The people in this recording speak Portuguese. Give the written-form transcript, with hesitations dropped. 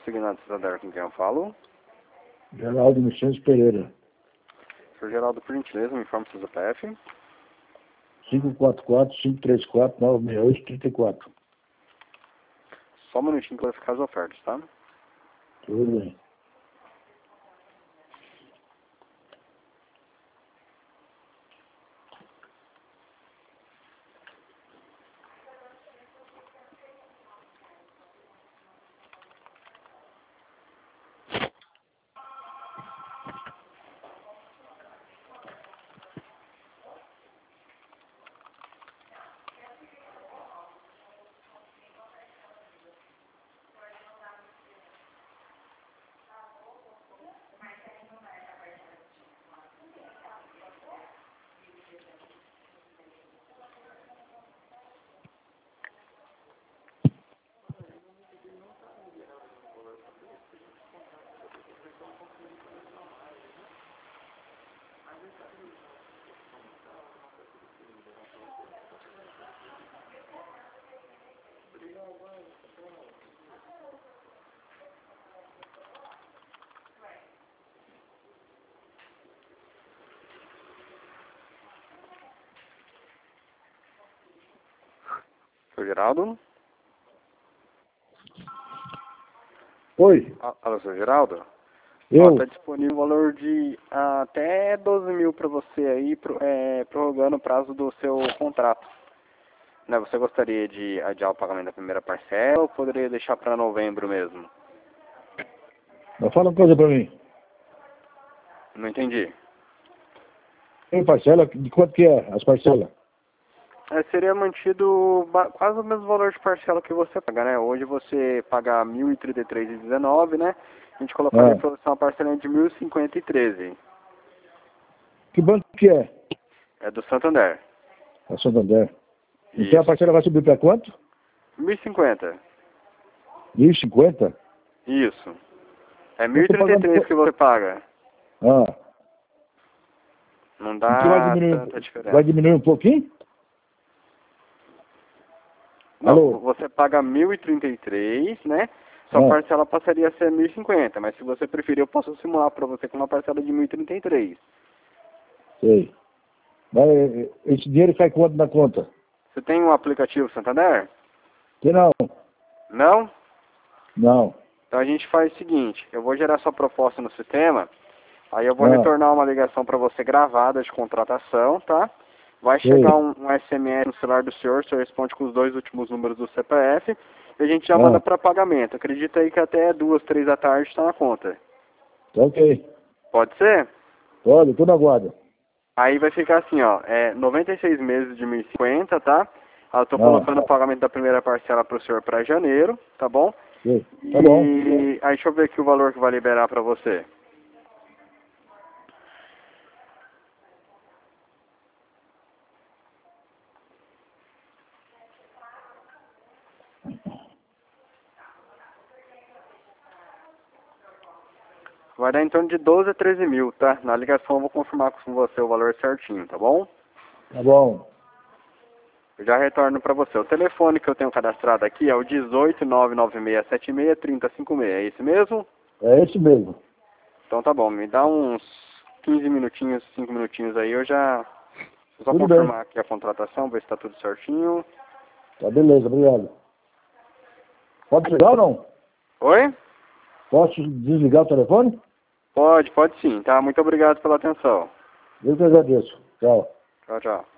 Segnato Santander, com quem eu falo? Geraldo Vicente Pereira. Sr. Geraldo, por gentileza, me informe seu CPF. 544-534-968-34. Só um minutinho que eu vou ficar as ofertas, tá? Tudo bem. Sr. Geraldo? Oi, Alô, Sr. Geraldo? eu. Está disponível o valor de até 12 mil para você aí, prorrogando o prazo do seu contrato. Né, você gostaria de adiar o pagamento da primeira parcela ou poderia deixar para novembro mesmo? Mas fala uma coisa pra mim. Não entendi. Tem parcela? De quanto que é as parcelas? Seria mantido quase o mesmo valor de parcela que você paga, né? Hoje você paga R$ 1.033,19, né? A gente colocaria para você uma parcela de R$ 1.050,13. Que banco que é? É do Santander. A Santander. Então Isso. a parcela vai subir pra quanto? 1.050. 1.050? Isso. É Eu tô pagando... 1.033 que você paga. Ah, Não então dá tanta diferença. vai diminuir um pouquinho? Não, Alô? você paga 1.033, né? Sua parcela passaria a ser 1.050, mas se você preferir, eu posso simular para você com uma parcela de 1.033. Sei. Mas esse dinheiro cai quanto na conta? Você tem um aplicativo Santander? Que não? Não? Não. Então a gente faz o seguinte, eu vou gerar sua proposta no sistema, aí eu vou retornar uma ligação para você gravada de contratação, tá? Vai chegar um SMS no celular do senhor responde com os 2 últimos números do CPF, e a gente já manda para pagamento. Acredita aí que até 2, 3 da tarde está na conta. Tá ok. Pode ser? Pode, tô na guarda. Aí vai ficar assim, ó, 96 meses de 1.050, tá? Eu tô colocando o pagamento da primeira parcela pro senhor para janeiro, tá bom? Sim. Tá bom. E aí deixa eu ver aqui o valor que vai liberar para você. Vai dar em torno de 12 a 13 mil, tá? Na ligação eu vou confirmar com você o valor certinho, tá bom? Tá bom. Eu já retorno para você. O telefone que eu tenho cadastrado aqui é o 18996763056. É esse mesmo? É esse mesmo. Então tá bom. Me dá uns 15 minutinhos, 5 minutinhos aí. Eu já... Só Tudo confirmar bem. aqui a contratação, ver se tá tudo certinho. Tá beleza, obrigado. Pode desligar ou não? Oi? Posso desligar o telefone? Pode sim, tá? Muito obrigado pela atenção. Eu que agradeço. Tchau. Tchau, tchau.